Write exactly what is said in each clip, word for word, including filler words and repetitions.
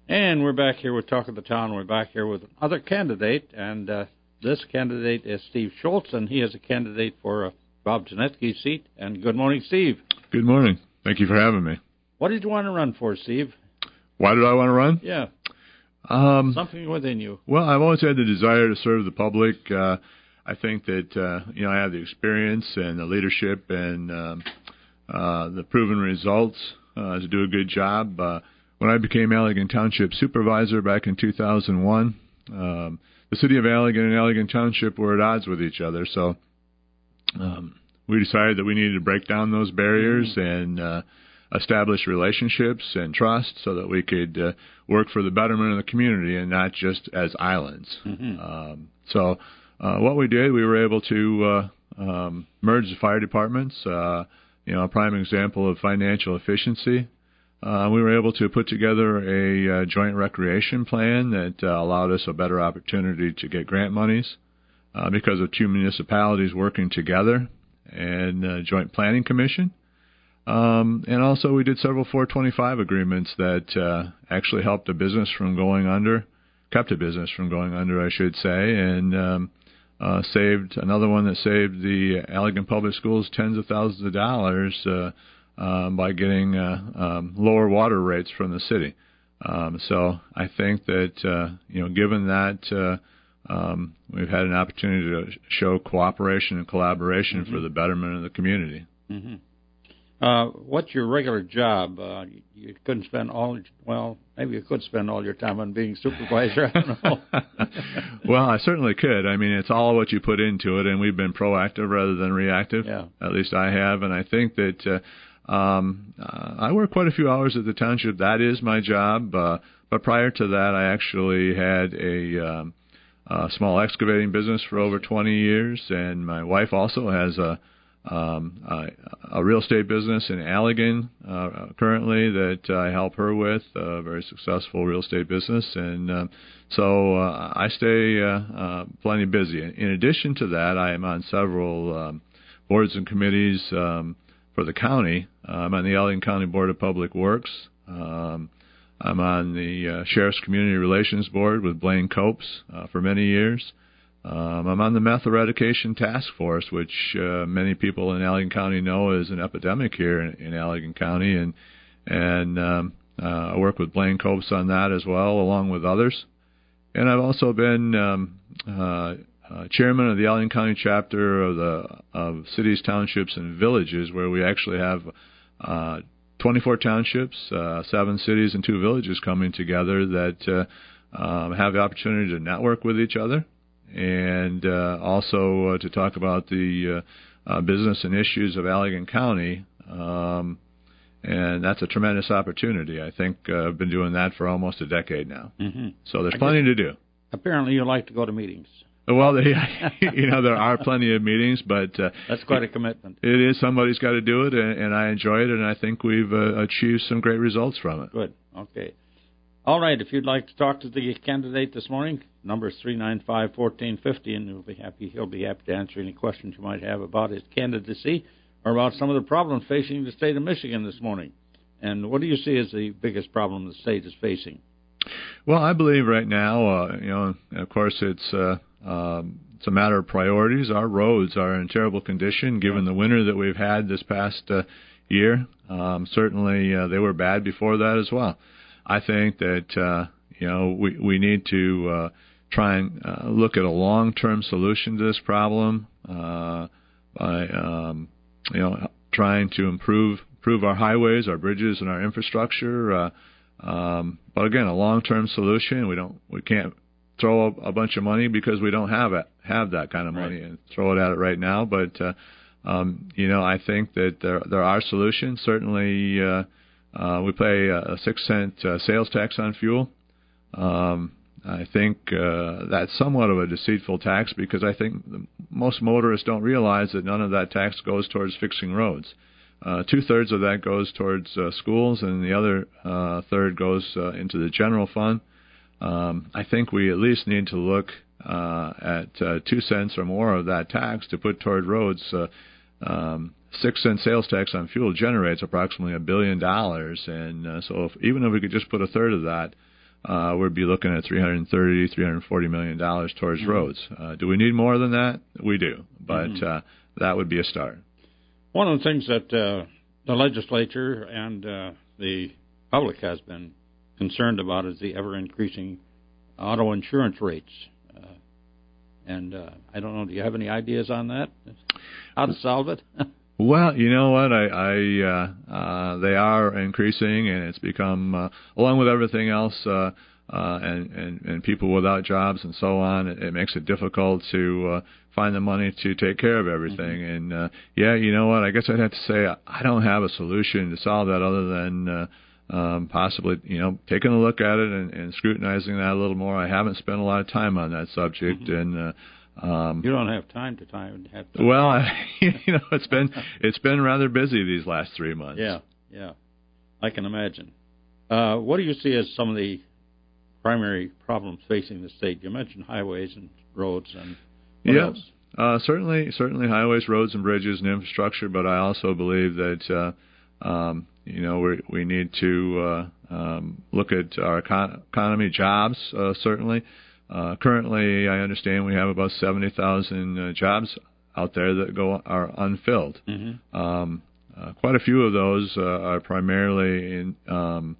And we're back here with Talk of the Town. We're back here with another candidate, and uh, this candidate is Steve Schultz, and he is a candidate for uh, Bob Janetke's seat. And good morning, Steve. Good morning. Thank you for having me. What did you want to run for, Steve? Why did I want to run? Yeah. Um, Something within you. Well, I've always had the desire to serve the public. Uh, I think that, uh, you know, I have the experience and the leadership and um, uh, the proven results uh, to do a good job. Uh, when I became Allegan Township Supervisor back in two thousand one, um, the city of Allegan and Allegan Township were at odds with each other. So um, we decided that we needed to break down those barriers mm-hmm. and uh, establish relationships and trust so that we could uh, work for the betterment of the community and not just as islands. Mm-hmm. Um, so uh, what we did, we were able to uh, um, merge the fire departments, uh, you know, a prime example of financial efficiency. Uh, we were able to put together a uh, joint recreation plan that uh, allowed us a better opportunity to get grant monies uh, because of two municipalities working together and uh, joint planning commission. Um, and also we did several four twenty-five agreements that uh, actually helped a business from going under, kept a business from going under, I should say, and um, uh, saved another one that saved the Allegan Public Schools tens of thousands of dollars uh, um, by getting uh, um, lower water rates from the city. Um, so I think that, uh, you know, given that uh, um, we've had an opportunity to show cooperation and collaboration mm-hmm. for the betterment of the community. Mm-hmm. Uh, what's your regular job? Uh, you, you couldn't spend all, well, maybe you could spend all your time on being supervisor. I don't know. Well, I certainly could. I mean, it's all what you put into it, and we've been proactive rather than reactive. Yeah. At least I have, and I think that uh, um, uh, I work quite a few hours at the township. That is my job. Uh, but prior to that, I actually had a, um, a small excavating business for over twenty years, and my wife also has a Um, uh, a real estate business in Allegan uh, currently that I help her with, a very successful real estate business, and uh, so uh, I stay uh, uh, plenty busy. In addition to that, I am on several um, boards and committees um, for the county. I'm on the Allegan County Board of Public Works. Um, I'm on the uh, Sheriff's Community Relations Board with Blaine Copes uh, for many years. Um, I'm on the meth eradication task force, which uh, many people in Allegan County know is an epidemic here in, in Allegan County, and and um, uh, I work with Blaine Copes on that as well, along with others. And I've also been um, uh, uh, chairman of the Allegan County chapter of the of cities, townships, and villages, where we actually have uh, twenty-four townships, uh, seven cities, and two villages coming together that uh, um, have the opportunity to network with each other. And uh, also uh, to talk about the uh, uh, business and issues of Allegan County, um, and that's a tremendous opportunity. I think uh, I've been doing that for almost a decade now. Mm-hmm. So there's I plenty to do. Apparently you like to go to meetings. Well, they, you know, there are plenty of meetings, but... Uh, that's quite a commitment. It is. Somebody's got to do it, and, and I enjoy it, and I think we've uh, achieved some great results from it. Good. Okay. All right, if you'd like to talk to the candidate this morning, number is three nine five, one four five zero, and he'll be happy, he'll be happy to answer any questions you might have about his candidacy or about some of the problems facing the state of Michigan this morning. And what do you see as the biggest problem the state is facing? Well, I believe right now, uh, you know, of course, it's uh, um, it's a matter of priorities. Our roads are in terrible condition, given the winter that we've had this past uh, year. Um, certainly, uh, they were bad before that as well. I think that, uh, you know, we, we need to uh, try and uh, look at a long-term solution to this problem uh, by, um, you know, trying to improve improve our highways, our bridges, and our infrastructure. Uh, um, but again, a long-term solution. We don't, we can't throw a, a bunch of money because we don't have it, have that kind of money right. and throw it at it right now. But uh, um, you know, I think that there there are solutions. Certainly. Uh, Uh, we pay a six cent uh, sales tax on fuel. Um, I think uh, that's somewhat of a deceitful tax because I think the, most motorists don't realize that none of that tax goes towards fixing roads. Uh, two-thirds of that goes towards uh, schools, and the other uh, third goes uh, into the general fund. Um, I think we at least need to look uh, at uh, two cents or more of that tax to put toward roads. Uh, um, Six cent sales tax on fuel generates approximately a billion dollars, and uh, so if, even if we could just put a third of that uh, we'd be looking at three hundred thirty, three hundred forty million dollars towards mm-hmm. roads. Uh, do we need more than that? We do, but mm-hmm. uh, that would be a start. One of the things that uh, the legislature and uh, the public has been concerned about is the ever-increasing auto insurance rates. Uh, and uh, I don't know, do you have any ideas on that? How to solve it? Well, you know what? I, I uh, uh, they are increasing, and it's become, uh, along with everything else, uh, uh, and, and and people without jobs and so on. It, it makes it difficult to uh, find the money to take care of everything. Mm-hmm. And uh, yeah, you know what? I guess I'd have to say I don't have a solution to solve that other than uh, um, possibly, you know, taking a look at it and, and scrutinizing that a little more. I haven't spent a lot of time on that subject, mm-hmm. and. Uh, Um, you don't have time to time. Have time. Well, I, you know, it's been it's been rather busy these last three months. Yeah, yeah, I can imagine. Uh, what do you see as some of the primary problems facing the state? You mentioned highways and roads, and what yeah, else? Uh, certainly, certainly highways, roads, and bridges and infrastructure. But I also believe that uh, um, you know we we need to uh, um, look at our econ- economy, jobs, uh, certainly. Uh, currently, I understand we have about seventy thousand uh, jobs out there that go are unfilled. Mm-hmm. Um, uh, quite a few of those uh, are primarily in um,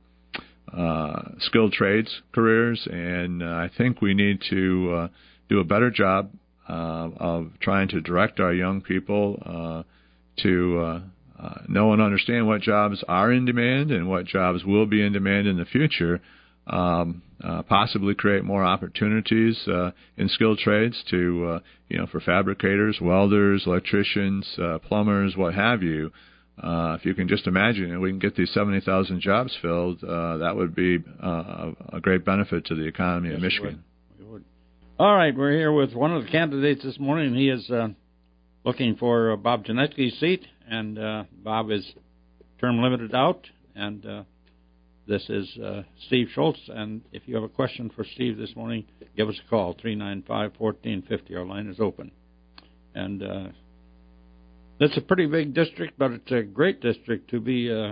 uh, skilled trades careers, and uh, I think we need to uh, do a better job uh, of trying to direct our young people uh, to uh, uh, know and understand what jobs are in demand and what jobs will be in demand in the future. Um, uh, possibly create more opportunities uh, in skilled trades to, uh, you know, for fabricators, welders, electricians, uh, plumbers, what have you. Uh, if you can just imagine, if we can get these seventy thousand jobs filled, uh, that would be uh, a great benefit to the economy yes, of Michigan. We would. We would. All right, we're here with one of the candidates this morning. He is uh, looking for uh, Bob Janetsky's seat, and uh, Bob is term limited out, and uh, This is uh, Steve Schultz, and if you have a question for Steve this morning, give us a call, three nine five, one four five zero. Our line is open. And uh, it's a pretty big district, but it's a great district to be uh,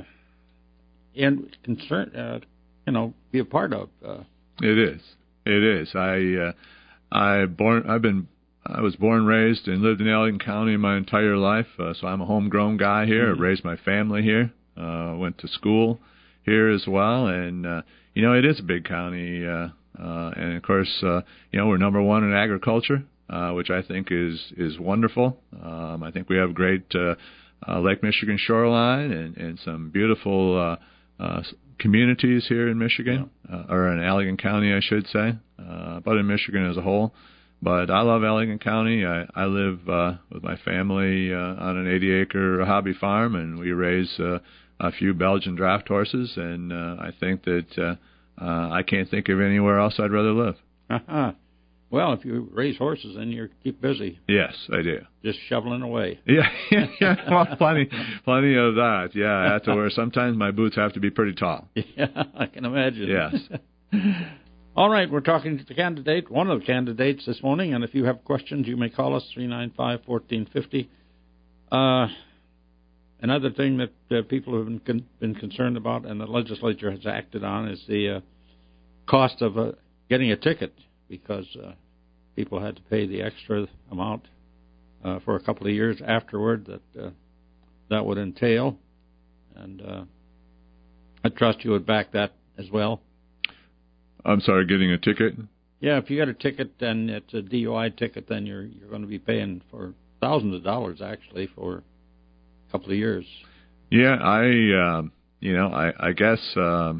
in concern, uh, you know, be a part of. Uh, it is. It is. I, uh, I born. I've been. I was born, raised, and lived in Allegan County my entire life, uh, so I'm a homegrown guy here. Mm-hmm. I raised my family here. Uh, went to school here as well, and uh, you know, it is a big county, uh, uh, and of course, uh, you know, we're number one in agriculture, uh, which I think is is wonderful. Um, I think we have great uh, uh, Lake Michigan shoreline and, and some beautiful uh, uh, communities here in Michigan, yeah. uh, or in Allegan County, I should say, uh, but in Michigan as a whole. But I love Allegan County. I, I live uh, with my family uh, on an eighty acre hobby farm, and we raise uh, a few Belgian draft horses, and uh, I think that uh, uh, I can't think of anywhere else I'd rather live. Uh-huh. Well, if you raise horses, then you keep busy. Yes, I do. Just shoveling away. Yeah, yeah, well, plenty, plenty of that. Yeah, I have to wear. Sometimes my boots have to be pretty tall. Yeah, I can imagine. Yes. All right, we're talking to the candidate, one of the candidates this morning, and if you have questions, you may call us, three nine five, one four five zero. Uh, another thing that uh, people have been, con- been concerned about and the legislature has acted on is the uh, cost of uh, getting a ticket, because uh, people had to pay the extra amount uh, for a couple of years afterward that uh, that would entail. And uh, I trust you would back that as well. I'm sorry, getting a ticket? Yeah, if you get a ticket and it's a D U I ticket, then you're you're going to be paying for thousands of dollars actually for a couple of years. Yeah, I uh, you know I I guess um,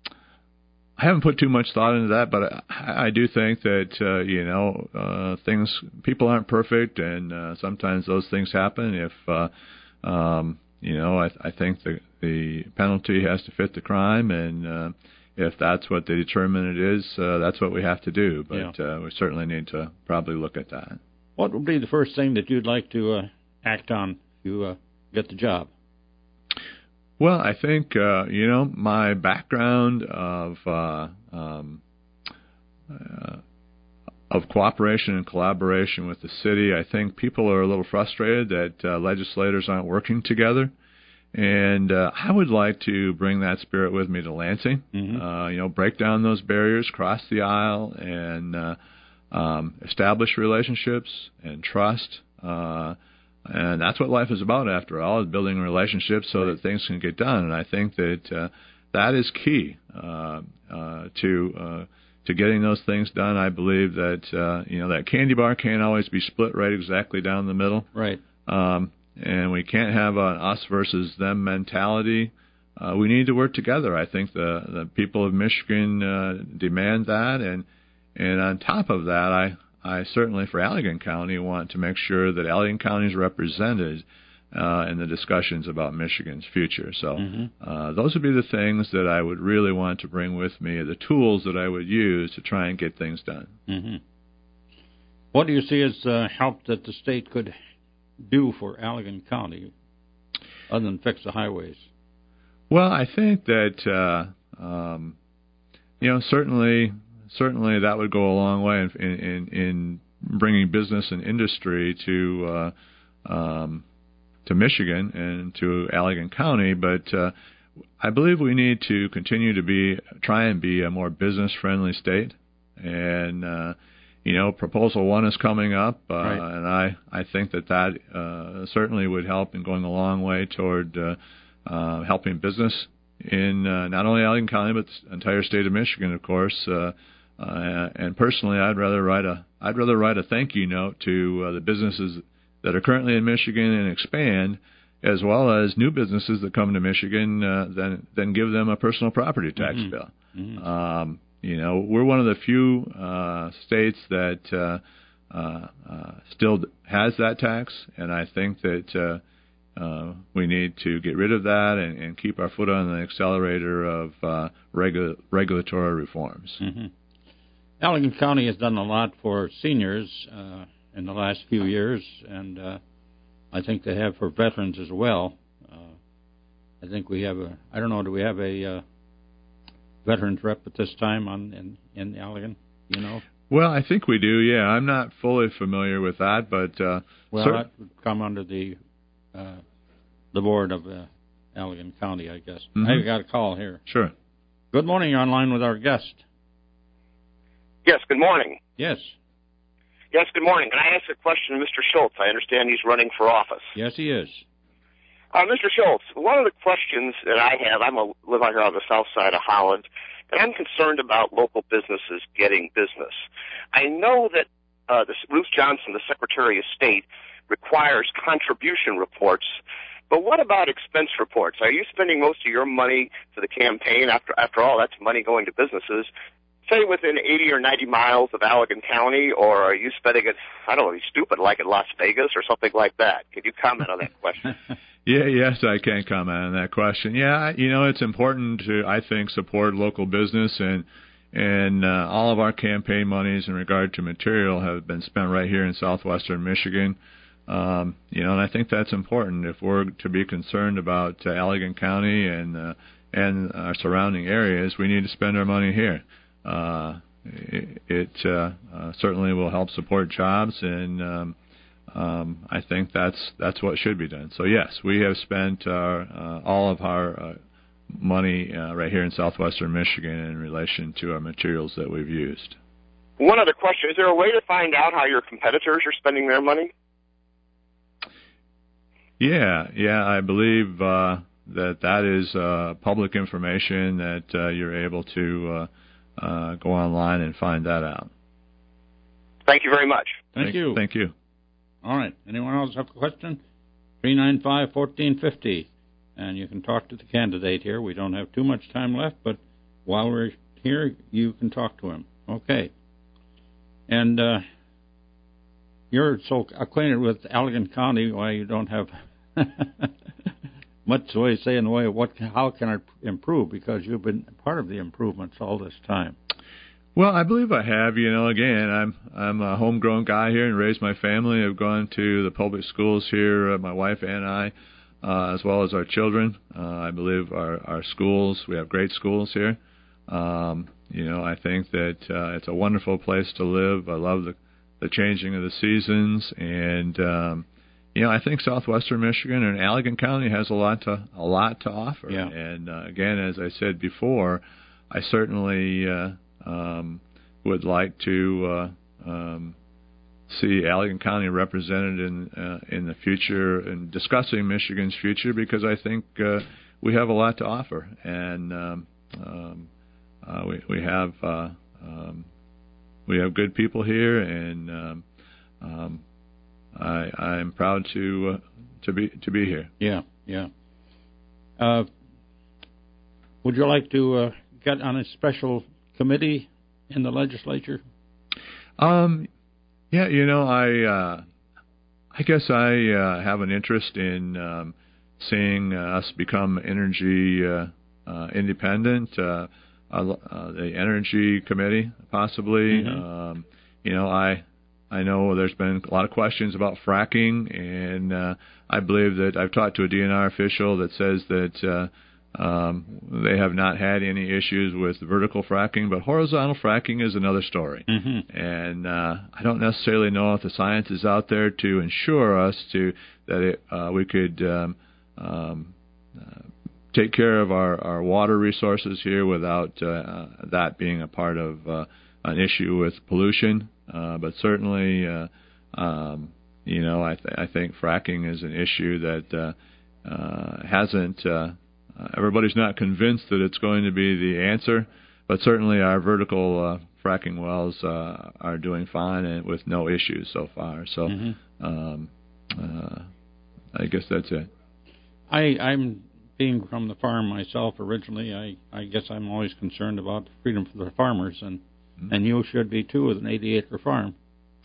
I haven't put too much thought into that, but I, I do think that uh, you know uh, things people aren't perfect, and uh, sometimes those things happen. If uh, um, you know, I, I think the the penalty has to fit the crime, and uh, if that's what they determine it is, uh, that's what we have to do. But yeah. uh, we certainly need to probably look at that. What would be the first thing that you'd like to uh, act on if you uh, get the job? Well, I think, uh, you know, my background of uh, um, uh, of cooperation and collaboration with the city, I think people are a little frustrated that uh, legislators aren't working together. And uh, I would like to bring that spirit with me to Lansing. Mm-hmm. Uh, you know, break down those barriers, cross the aisle, and uh, um, establish relationships and trust. Uh, and that's what life is about, after all, is building relationships so that things can get done. And I think that uh, that is key uh, uh, to uh, to getting those things done. I believe that uh, you know that candy bar can't always be split right exactly down the middle. Right. Um, And we can't have an us versus them mentality. Uh, we need to work together. I think the, the people of Michigan uh, demand that. And and on top of that, I, I certainly for Allegan County want to make sure that Allegan County is represented uh, in the discussions about Michigan's future. So mm-hmm. uh, those would be the things that I would really want to bring with me, the tools that I would use to try and get things done. Mm-hmm. What do you see as uh, help that the state could do for Allegan County other than fix the highways? Well, I think that uh, um, you know certainly certainly that would go a long way in in, in bringing business and industry to uh, um, to Michigan and to Allegan County. But uh, I believe we need to continue to be try and be a more business friendly state. And uh, You know, Proposal One is coming up, uh, right. and I, I think that that uh, certainly would help in going a long way toward uh, uh, helping business in uh, not only Allegan County but the entire state of Michigan, of course. Uh, uh, and personally, I'd rather write a I'd rather write a thank you note to uh, the businesses that are currently in Michigan and expand, as well as new businesses that come to Michigan, uh, than than give them a personal property tax mm-hmm. bill. Mm-hmm. Um, You know, we're one of the few uh, states that uh, uh, uh, still has that tax, and I think that uh, uh, we need to get rid of that and, and keep our foot on the accelerator of uh, regu- regulatory reforms. Mm-hmm. Allegan County has done a lot for seniors uh, in the last few years, and uh, I think they have for veterans as well. Uh, I think we have a, I don't know, do we have a... Uh, veterans rep at this time on in, in Allegan, you know? Well, I think we do, yeah. I'm not fully familiar with that, but... Uh, well, cert- that would come under the uh, the board of uh, Allegan County, I guess. Mm-hmm. I've got a call here. Sure. Good morning. You're online with our guest. Yes, good morning. Yes. Yes, good morning. Can I ask a question to Mister Schultz? I understand he's running for office. Yes, he is. Uh, Mister Schultz, one of the questions that I have, I'm a, live out here on the south side of Holland, and I'm concerned about local businesses getting business. I know that uh, this, Ruth Johnson, the Secretary of State, requires contribution reports, but what about expense reports? Are you spending most of your money for the campaign? After, after all, that's money going to businesses, say within eighty or ninety miles of Allegan County, or are you spending it, I don't know, stupid, like in Las Vegas or something like that? Could you comment on that question? Yeah, yes, I can comment on that question. Yeah, you know, it's important to, I think, support local business, and and uh, all of our campaign monies in regard to material have been spent right here in southwestern Michigan. Um, you know, and I think that's important if we're to be concerned about uh, Allegan County and uh, and our surrounding areas. We need to spend our money here. Uh, it it uh, uh, certainly will help support jobs, and um, Um, I think that's that's what should be done. So yes, we have spent our, uh, all of our uh, money uh, right here in southwestern Michigan in relation to our materials that we've used. One other question: is there a way to find out how your competitors are spending their money? Yeah, yeah, I believe uh, that that is uh, public information that uh, you're able to uh, uh, go online and find that out. Thank you very much. Thank, thank you. Thank you. All right. Anyone else have a question? three nine five, one four five zero. And you can talk to the candidate here. We don't have too much time left, but while we're here, you can talk to him. Okay. And uh, you're so acquainted with Allegan County, why you don't have much way to say in the way of what, how can it improve, because you've been part of the improvements all this time. Well, I believe I have. You know, again, I'm I'm a homegrown guy here and raised my family. I've gone to the public schools here, uh, my wife and I, uh, as well as our children. Uh, I believe our, our schools, we have great schools here. Um, you know, I think that uh, it's a wonderful place to live. I love the, the changing of the seasons, and um, you know, I think southwestern Michigan and Allegan County has a lot to a lot to offer. Yeah. And uh, again, as I said before, I certainly uh, um, would like to uh, um, see Allegan County represented in uh, in the future in discussing Michigan's future, because I think uh, we have a lot to offer, and um, um, uh, we we have uh, um, we have good people here, and um, um, I I'm proud to uh, to be to be here. Yeah, yeah. Uh, would you like to uh, get on a special committee in the legislature? Um, yeah, you know, I uh, I guess I uh, have an interest in um, seeing uh, us become energy uh, uh, independent. Uh, uh, uh, the Energy Committee, possibly. Mm-hmm. Um, you know, I I know there's been a lot of questions about fracking, and uh, I believe that I've talked to a D N R official that says that uh, um, they have not had any issues with vertical fracking, but horizontal fracking is another story. Mm-hmm. And uh, I don't necessarily know if the science is out there to ensure us to that it, uh, we could um, um, uh, take care of our, our water resources here without uh, uh, that being a part of uh, an issue with pollution. Uh, but certainly, uh, um, you know, I, th- I think fracking is an issue that uh, uh, hasn't. Uh, uh, everybody's not convinced that it's going to be the answer, but certainly our vertical uh, fracking wells uh, are doing fine and with no issues so far. So, mm-hmm. um, uh, I guess that's it. I, I'm being from the farm myself originally. I, I guess I'm always concerned about freedom for the farmers, and mm-hmm. and you should be too with an eighty acre farm.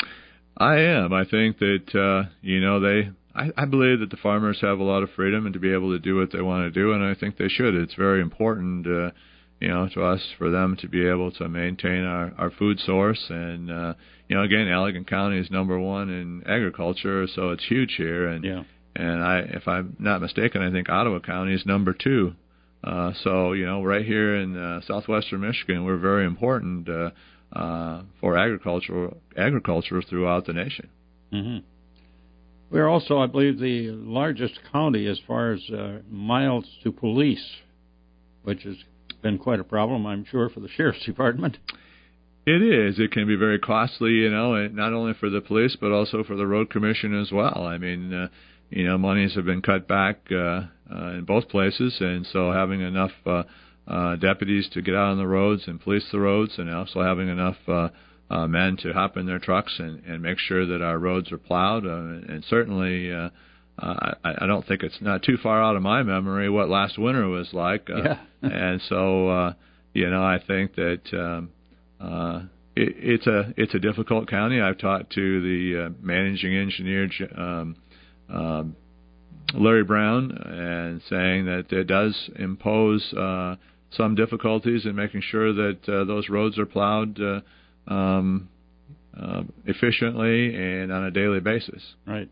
I am. I think that uh, you know they. I, I believe that the farmers have a lot of freedom and to be able to do what they want to do, and I think they should. It's very important, uh, you know, to us for them to be able to maintain our, our food source. And uh, you know, again, Allegan County is number one in agriculture, so it's huge here. And yeah. and I, if I'm not mistaken, I think Ottawa County is number two. Uh, so you know, right here in uh, southwestern Michigan, we're very important uh, uh, for agriculture agriculture throughout the nation. Mm-hmm. We're also, I believe, the largest county as far as uh, miles to police, which has been quite a problem, I'm sure, for the Sheriff's Department. It is. It can be very costly, you know, and not only for the police, but also for the road commission as well. I mean, uh, you know, monies have been cut back uh, uh, in both places, and so having enough uh, uh, deputies to get out on the roads and police the roads, and also having enough uh, Uh, men to hop in their trucks and, and make sure that our roads are plowed. Uh, and certainly, uh, uh, I, I don't think it's not too far out of my memory what last winter was like. Uh, yeah. and so, uh, you know, I think that um, uh, it, it's a it's a difficult county. I've talked to the uh, managing engineer, um, um, Larry Brown, and saying that it does impose uh, some difficulties in making sure that uh, those roads are plowed Uh, Um, uh, efficiently and on a daily basis. Right.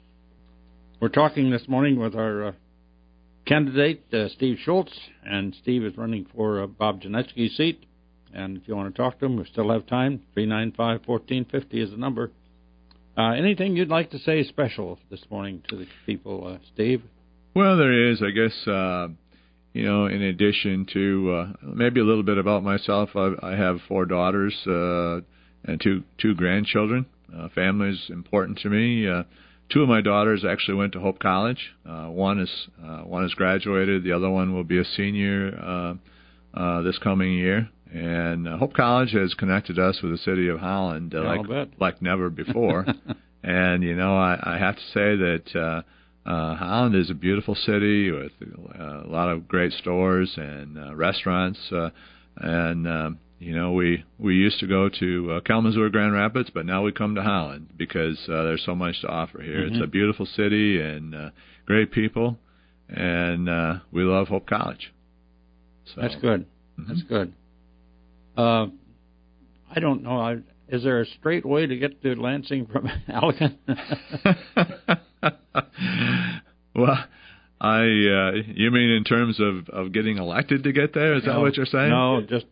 We're talking this morning with our uh, candidate, uh, Steve Schultz, and Steve is running for uh, Bob Janetsky's seat. And if you want to talk to him, we still have time. three nine five, one four five zero is the number. Uh, anything you'd like to say special this morning to the people, uh, Steve? Well, there is, I guess, uh, you know, in addition to uh, maybe a little bit about myself, I, I have four daughters uh, and two two grandchildren. Uh, family is important to me. Uh, two of my daughters actually went to Hope College. Uh, one is uh, one has graduated. The other one will be a senior uh, uh, this coming year. And uh, Hope College has connected us with the city of Holland uh, yeah, like like never before. And you know, I, I have to say that. Uh, Uh, Holland is a beautiful city with uh, a lot of great stores and uh, restaurants, uh, and um, you know we we used to go to uh, Kalamazoo or Grand Rapids, but now we come to Holland because uh, there's so much to offer here. Mm-hmm. It's a beautiful city and uh, great people, and uh, we love Hope College. So, That's good. Mm-hmm. That's good. Uh, I don't know. I, is there a straight way to get to Lansing from Allegan? Well, I uh, you mean in terms of, of getting elected to get there? Is no, that what you're saying? No, just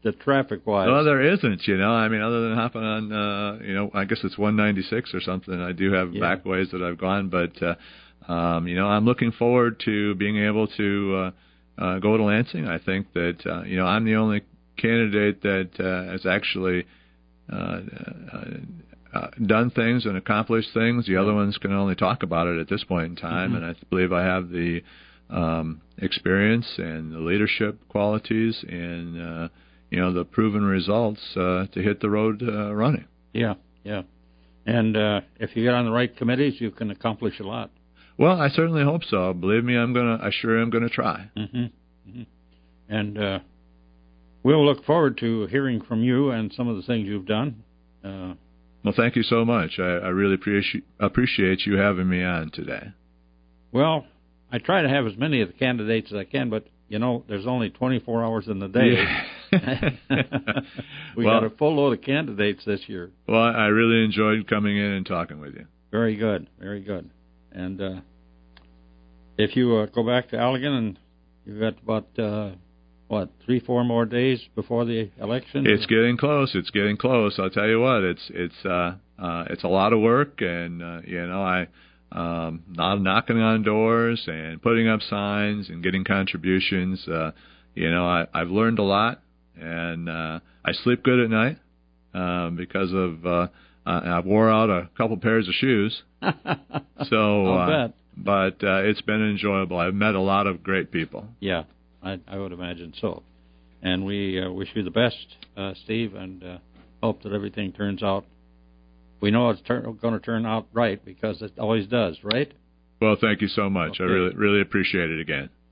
the traffic-wise? Well, there isn't, you know. I mean, other than hopping on, uh, you know, I guess it's one ninety-six or something. I do have yeah. back ways that I've gone, but, uh, um, you know, I'm looking forward to being able to uh, uh, go to Lansing. I think that, uh, you know, I'm the only candidate that uh, has actually uh, uh, uh, done things and accomplished things. The other ones can only talk about it at this point in time, mm-hmm. and I believe I have the um, experience and the leadership qualities and, uh, you know, the proven results uh, to hit the road uh, running. Yeah, yeah. And uh, if you get on the right committees, you can accomplish a lot. Well, I certainly hope so. Believe me, I'm gonna. I sure am gonna try. Mm-hmm. Mm-hmm. And uh, we'll look forward to hearing from you and some of the things you've done. Uh, well, thank you so much. I, I really appreciate appreciate you having me on today. Well, I try to have as many of the candidates as I can, but you know, there's only twenty-four hours in the day. Yeah. we well, got a full load of candidates this year. Well, I really enjoyed coming in and talking with you. Very good, very good. And uh, if you uh, go back to Allegan, and you've got about, uh, what, three, four more days before the election? It's getting close. It's getting close. I'll tell you what, it's it's uh, uh, it's a lot of work, and, uh, you know, I... Um, not knocking on doors and putting up signs and getting contributions. Uh, you know, I, I've learned a lot, and uh, I sleep good at night um, because of uh, I wore out a couple pairs of shoes. So, I'll uh, bet. but uh, it's been enjoyable. I've met a lot of great people. Yeah, I, I would imagine so. And we uh, wish you the best, uh, Steve, and uh, hope that everything turns out. We know it's tur- going to turn out right because it always does, right? Well, thank you so much. Okay. I really, really appreciate it again.